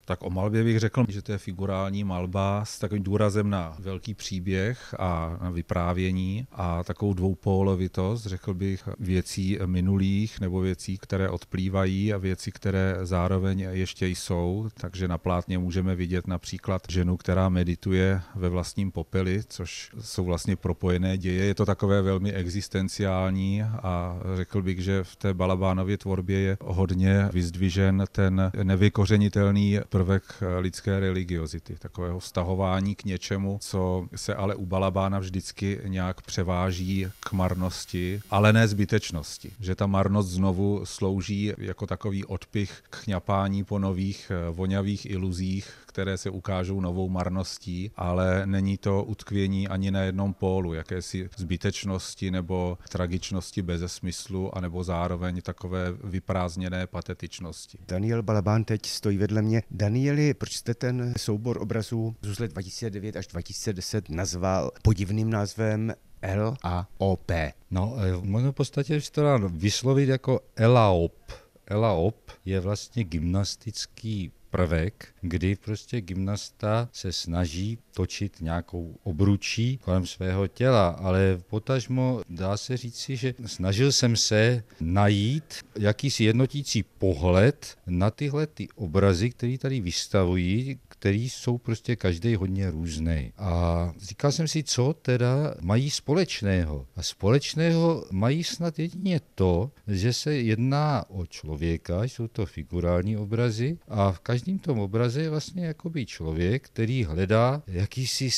Tak o malbě bych řekl, že to je figurální malba s takovým důrazem na velký příběh a na vyprávění a takovou dvoupólovitost, řekl bych, věcí minulých nebo věcí, které odplývají a věcí, které zároveň ještě jsou. Takže na plátně můžeme vidět například ženu, která medituje ve vlastním popeli, což jsou vlastně propojené děje. Je to takové velmi existenciální a řekl bych, že v té Balabánově tvorbě je hodně vyzdvižen ten nevykořenitelný prvek lidské religiozity, takového vztahování k něčemu, co se ale u Balabána vždycky nějak převáží k marnosti, ale ne zbytečnosti. Že ta marnost znovu slouží jako takový odpych k chňapání po nových vonavých iluzích, které se ukážou novou marností, ale není to utkvění ani na jednom pólu, jakési zbytečnosti nebo tragičnosti beze smyslu, anebo zároveň takové vyprázdněné patetičnosti. Daniel Balabán teď stojí vedle mě. Danieli, proč jste ten soubor obrazů z let 2009 až 2010 nazval podivným názvem LAOP? No, možná v podstatě to dá vyslovit jako ELAOP. ELAOP je vlastně gymnastický prvek, kdy prostě gymnasta se snaží točit nějakou obručí kolem svého těla, ale potažmo dá se říci, že snažil jsem se najít jakýsi jednotící pohled na tyhle ty obrazy, které tady vystavují, který jsou prostě každý hodně různý. A říkal jsem si, co teda mají společného. A společného mají snad jedině to, že se jedná o člověka, jsou to figurální obrazy a v každém tom obraze je vlastně jakoby člověk, který hledá jakýsi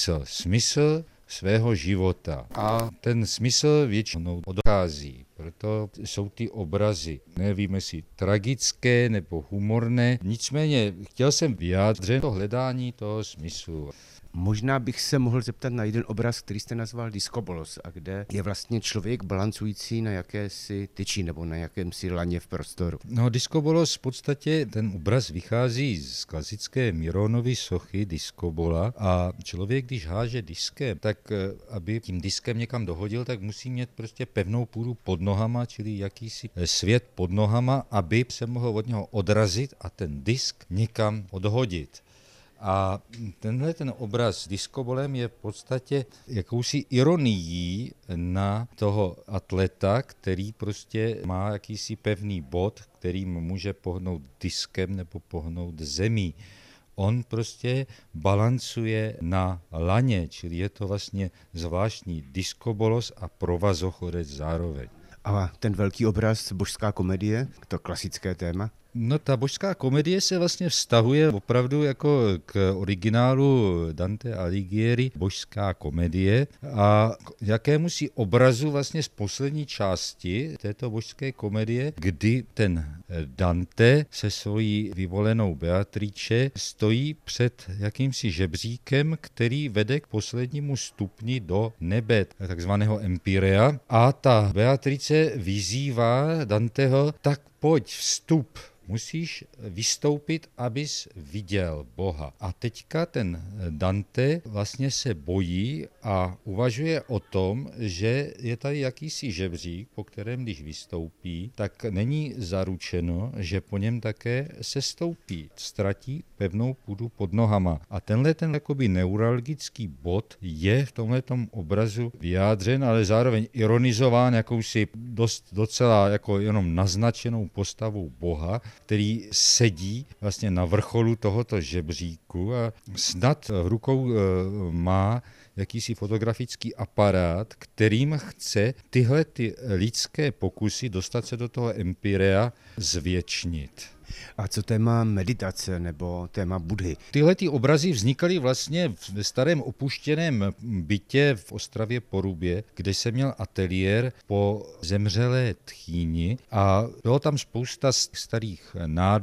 smysl svého života. A ten smysl většinou odchází. Proto jsou ty obrazy, nevím jestli tragické nebo humorné. Nicméně chtěl jsem vyjádřit to hledání toho smyslu. Možná bych se mohl zeptat na jeden obraz, který jste nazval Diskobolos, a kde je vlastně člověk balancující na jakési tyči nebo na jakémsi laně v prostoru. No, Diskobolos v podstatě ten obraz vychází z klasické Mironovy sochy Diskobola a člověk, když háže diskem, tak aby tím diskem někam dohodil, tak musí mít prostě pevnou půdu pod nohama, čili jakýsi svět pod nohama, aby se mohl od něho odrazit a ten disk někam odhodit. A ten obraz s diskobolem je v podstatě jakousi ironií na toho atleta, který prostě má jakýsi pevný bod, kterým může pohnout diskem nebo pohnout zemí. On prostě balancuje na laně, čili je to vlastně zvláštní diskobolos a provazochodec zároveň. A ten velký obraz Božská komedie, to klasické téma? No, ta Božská komedie se vlastně vztahuje opravdu jako k originálu Dante Alighieri, Božská komedie, a jakémusi obrazu vlastně z poslední části této Božské komedie, kdy ten Dante se svojí vyvolenou Beatrice stojí před jakýmsi žebříkem, který vede k poslednímu stupni do nebe, takzvaného Empirea, a ta Beatrice vyzývá Danteho, tak pojď, vstup. Musíš vystoupit, abys viděl Boha. A teďka ten Dante vlastně se bojí a uvažuje o tom, že je tady jakýsi žebřík, po kterém když vystoupí, tak není zaručeno, že po něm také se stoupí. Ztratí pevnou půdu pod nohama. A tenhle ten jakoby neuralgický bod je v tomhletom obrazu vyjádřen, ale zároveň ironizován jakousi docela jako jenom naznačenou postavou Boha, který sedí vlastně na vrcholu tohoto žebříku a snad v rukou má jakýsi fotografický aparát, kterým chce tyhle ty lidské pokusy dostat se do toho Empirea zvětšnit. A co téma meditace nebo téma Budhy? Tyhle ty obrazy vznikaly vlastně ve starém opuštěném bytě v Ostravě Porubě, kde jsem měl ateliér po zemřelé tchýni a bylo tam spousta starých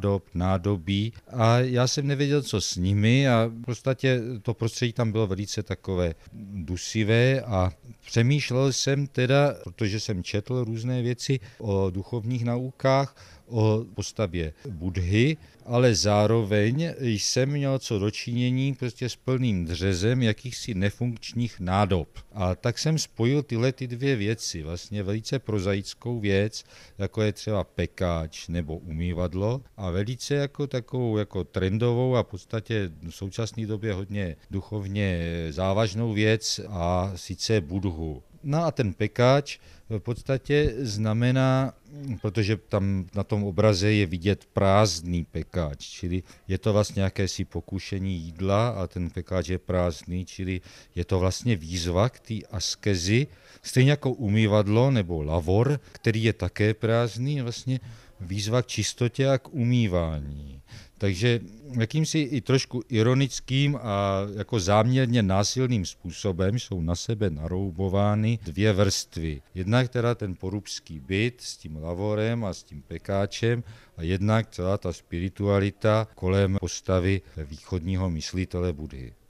nádobí a já jsem nevěděl, co s nimi, a v podstatě to prostředí tam bylo velice takové dusivé a přemýšlel jsem teda, protože jsem četl různé věci o duchovních naukách, o postavě Buddhy, ale zároveň jsem měl co dočinění prostě s plným dřezem jakýchsi nefunkčních nádob. A tak jsem spojil tyhle dvě věci, vlastně velice prozaickou věc, jako je třeba pekáč nebo umývadlo, a velice jako takovou jako trendovou a v podstatě v současné době hodně duchovně závažnou věc, a sice Buddhu. No a ten pekáč v podstatě znamená, protože tam na tom obraze je vidět prázdný pekáč, čili je to vlastně jakési pokušení jídla a ten pekáč je prázdný, čili je to vlastně výzva k té askezi, stejně jako umývadlo nebo lavor, který je také prázdný, vlastně výzva k čistotě a k umývání. Takže jakýmsi i trošku ironickým a jako záměrně násilným způsobem jsou na sebe naroubovány dvě vrstvy. Jednak teda ten porubský byt s tím lavorem a s tím pekáčem a jednak celá ta spiritualita kolem postavy východního myslitele Buddhy.